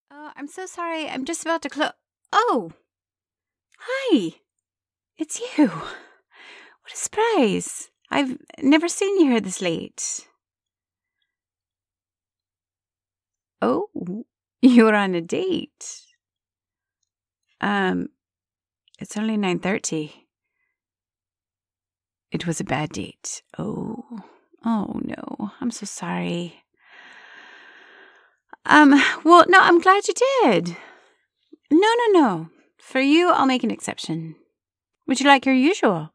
Oh, I'm so sorry. I'm just about to close. Oh, hi. It's you. What a surprise. I've never seen you here this late. Oh, you were on a date. It's only 9:30. It was a bad date. Oh no. I'm so sorry. Well, no, I'm glad you did. No. For you, I'll make an exception. Would you like your usual?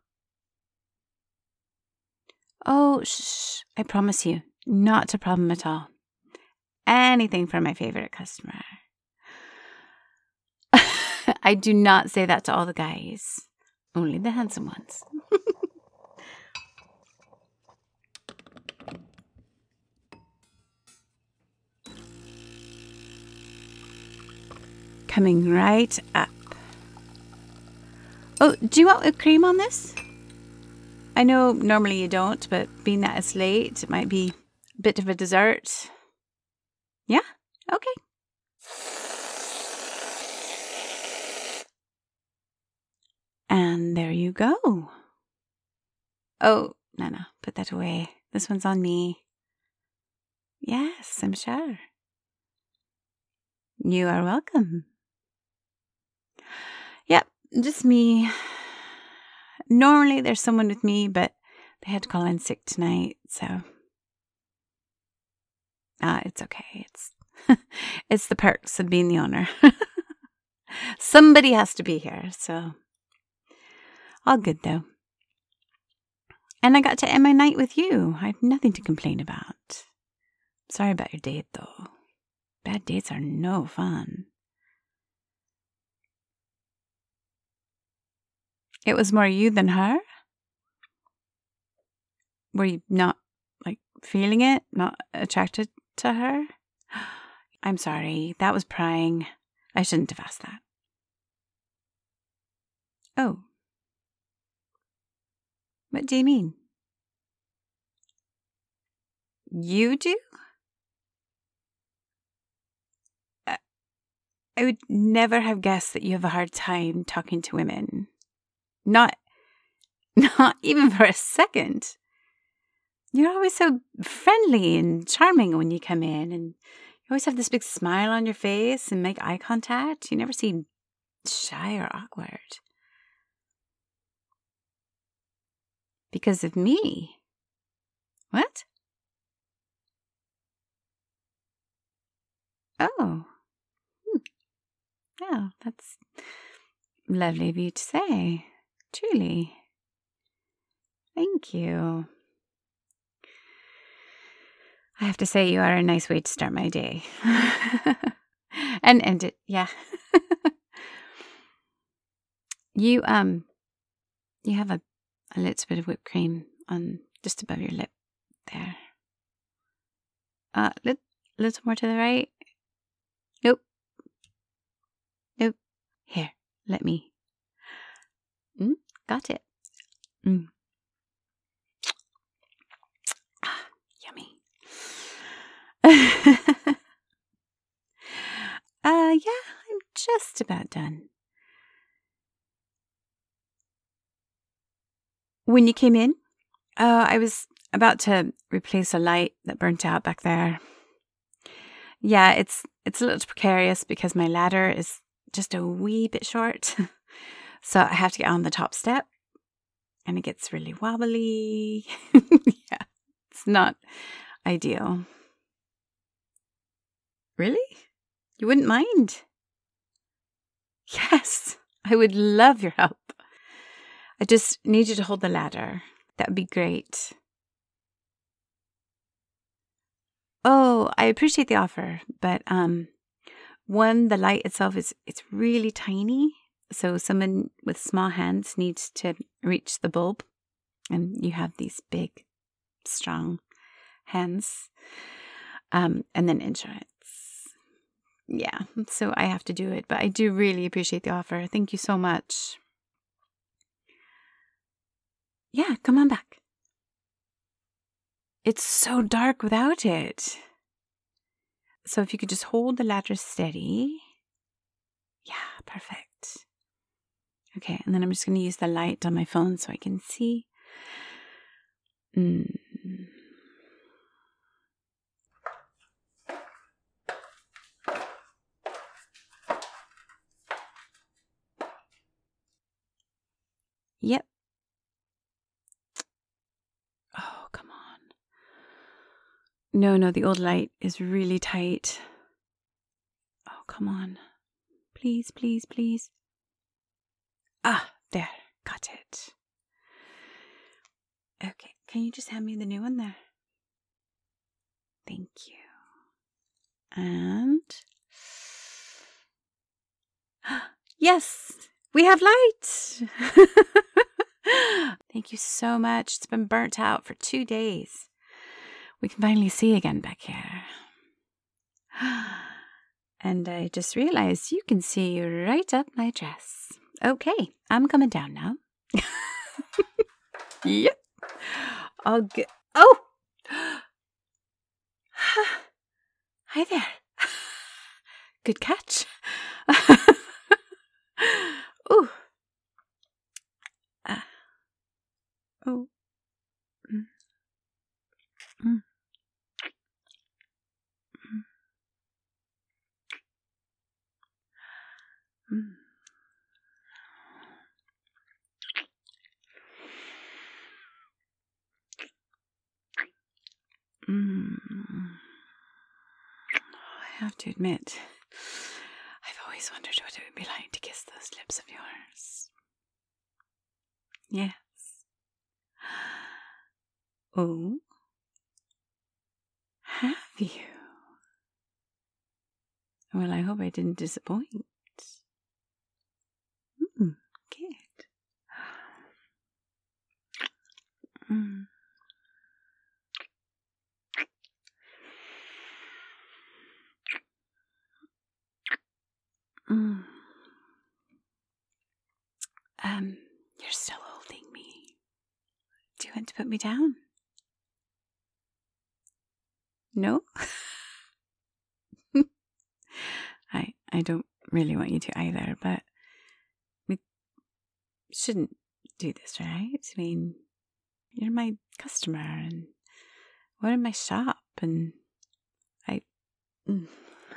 Oh, shh. I promise you, not a problem at all. Anything for my favorite customer. I do not say that to all the guys, only the handsome ones. Coming right up. Oh, do you want whipped cream on this? I know normally you don't, but being that it's late, it might be a bit of a dessert. Yeah? Okay. And there you go. Oh, no. Put that away. This one's on me. Yes, I'm sure. You are welcome. Yep, just me. Normally there's someone with me, but they had to call in sick tonight, so it's okay. It's the perks of being the owner. Somebody has to be here, so all good though. And I got to end my night with you. I have nothing to complain about. Sorry about your date though. Bad dates are no fun. It was more you than her? Were you not, feeling it? Not attracted to her? I'm sorry. That was prying. I shouldn't have asked that. Oh. What do you mean? You do? I would never have guessed that you have a hard time talking to women. Not even for a second. You're always so friendly and charming when you come in, and you always have this big smile on your face and make eye contact. You never seem shy or awkward. Because of me. What? Oh. Well, that's lovely of you to say. Truly. Thank you. I have to say you are a nice way to start my day. And end it, yeah. You have a little bit of whipped cream on just above your lip there. Little more to the right. Nope. Here, let me. Got it. Yummy. Yeah, I'm just about done. When you came in, I was about to replace a light that burnt out back there. Yeah, it's a little precarious because my ladder is just a wee bit short. So I have to get on the top step and it gets really wobbly. Yeah, it's not ideal. Really? You wouldn't mind? Yes, I would love your help. I just need you to hold the ladder. That would be great. Oh, I appreciate the offer, but the light itself it's really tiny, so someone with small hands needs to reach the bulb, and you have these big, strong hands, and then insurance. Yeah, so I have to do it, but I do really appreciate the offer. Thank you so much. Yeah, come on back. It's so dark without it. So if you could just hold the ladder steady. Yeah, perfect. Okay, and then I'm just going to use the light on my phone so I can see. Yep. Oh, come on. No, the old light is really tight. Oh, come on. Please, please, please. Ah, there. Got it. Okay, can you just hand me the new one there? Thank you. And... yes, we have light. Thank you so much. It's been burnt out for 2 days. We can finally see again back here. And I just realized you can see right up my dress. Okay, I'm coming down now. Yep. I'll get... Oh! Hi there. Good catch. Ooh. Oh. Mm. Mm. Mm. Mm. I have to admit, I've always wondered what it would be like to kiss those lips of yours. Yes. Oh, have you? Well, I hope I didn't disappoint. Good. Mm. Mm. You're still holding me. Do you want to put me down? No? I don't really want you to either, but we shouldn't do this, right? I mean, you're my customer and we're in my shop and I... Mm.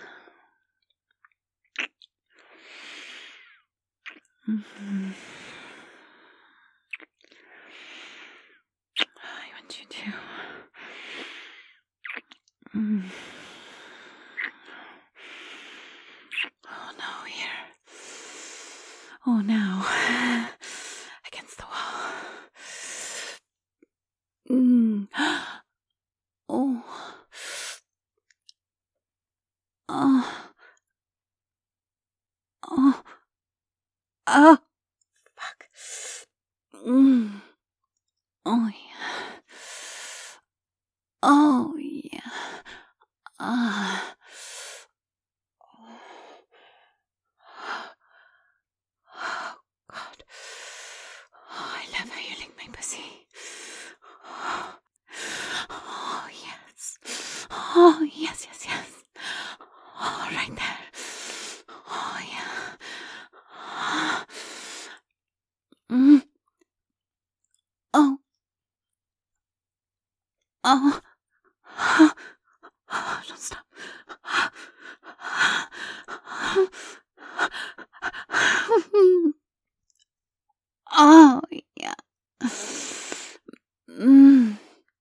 Mm-hmm. I want you to... Mm. Oh no, here. Oh, now. Against the wall. Mm. Oh. Oh. Oh. Oh. Fuck. Mm. Oh, yeah. Oh, yeah. Oh, God. Oh, I love how you lick my pussy. Oh, yes. Oh, yes, yes, yes. Oh, right there. Oh, yeah. Mm. Oh. Oh. Don't stop. Oh, yeah. Mm.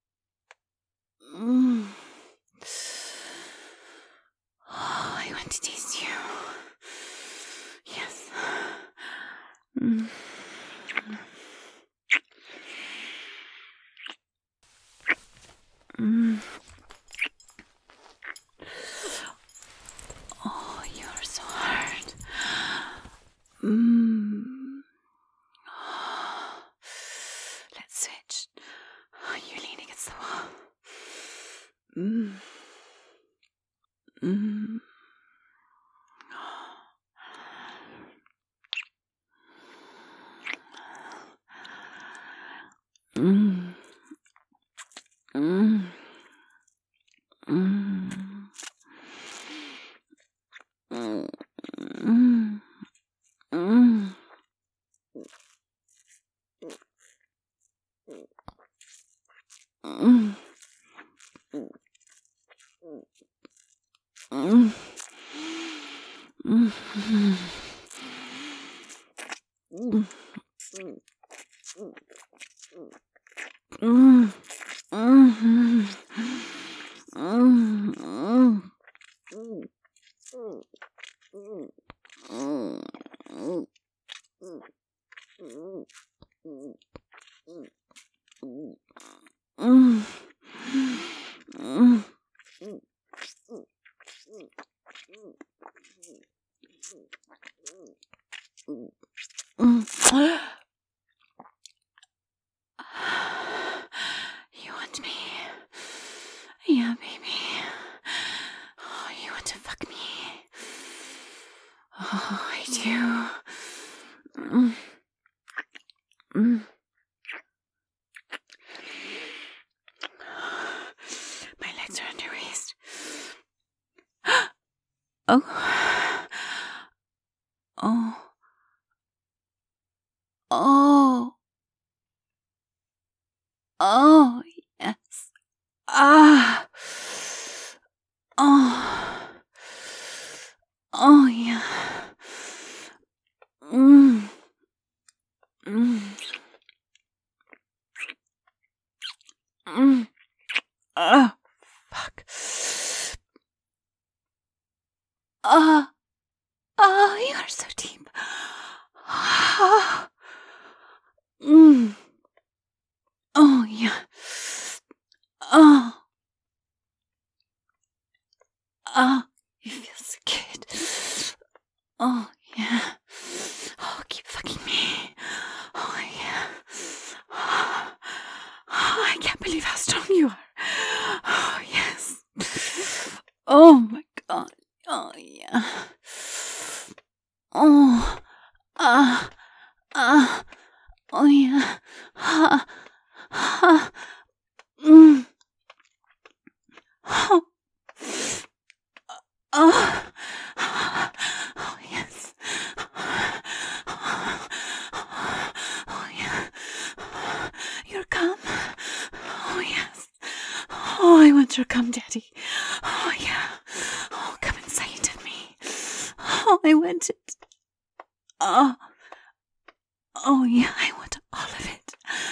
Mm. Oh, I want to taste you. Yes. Mm. Mm. Oh, you're so hard. Mm. Oh. Let's switch. Oh, you lean against the wall. Mm. Mm. Mm. Mm. Mm. You want me? Yeah, baby. Oh, you want to fuck me? Oh, I do. My legs are under your waist. Oh. Oh. Oh. Oh, yes. Ah. Oh. Oh, yeah. Oh, fuck. Oh, you are so deep. Oh, yeah. Oh, you feel so good. Oh, yeah. Oh, keep fucking me. Oh, yeah. Oh, I can't believe how strong you are. Oh, yes. Oh, my God. Oh, yeah. Oh, oh, yeah. Oh, oh, oh, yes. Oh, yeah. Your cum. Oh, yes. Oh, I want your cum, Daddy. Oh, yeah. Oh, come inside of me. Oh, I want it. Oh, oh, yeah, I want all of it.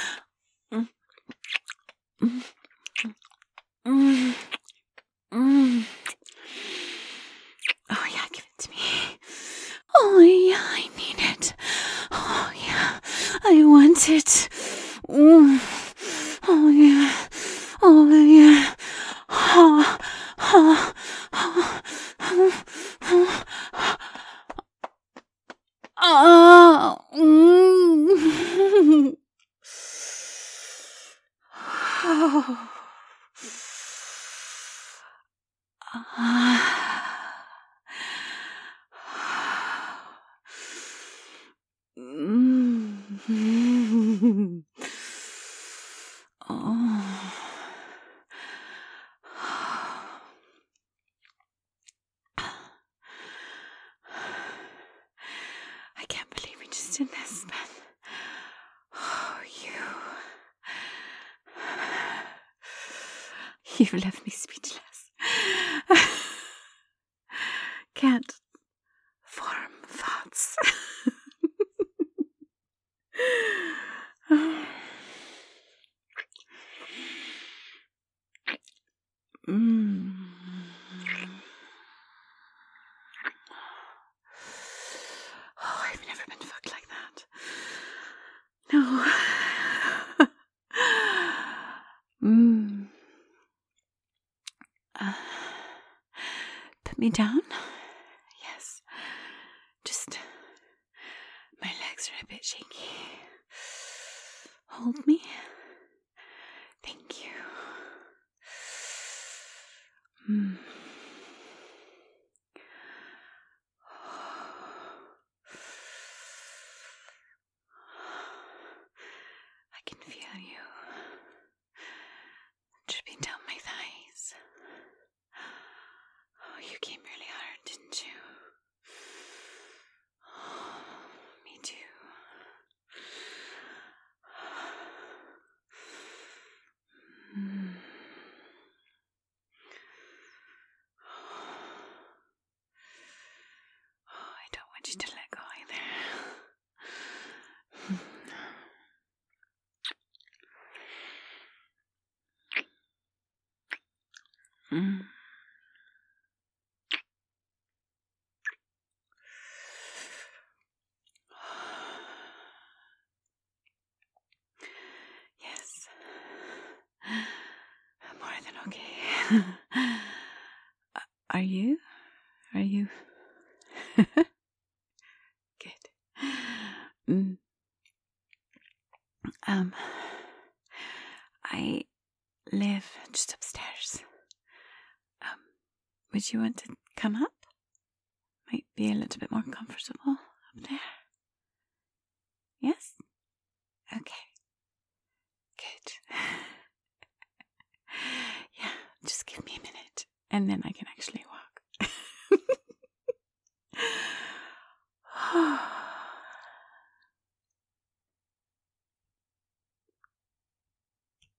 Oh, yeah, give it to me. Oh, yeah, I need it. Oh, yeah, I want it. Oh, yeah. Oh, yeah. Oh, oh, oh, oh, oh, oh. I can't believe we just did this, but you've left me speechless. Can't form thoughts. Oh, I've never been fucked like that. No. Put me down? Yes. Just, my legs are a bit shaky. Hold me. Thank you. I can feel you dripping down my thighs. Oh, you came really hard, didn't you? Oh, me too. Mm. Yes. More than okay. Are you? Are you? Good. Mm. I live just upstairs. Would you want to come up? Might be a little bit more comfortable up there. Yes? Okay. Good. Yeah, just give me a minute and then I can actually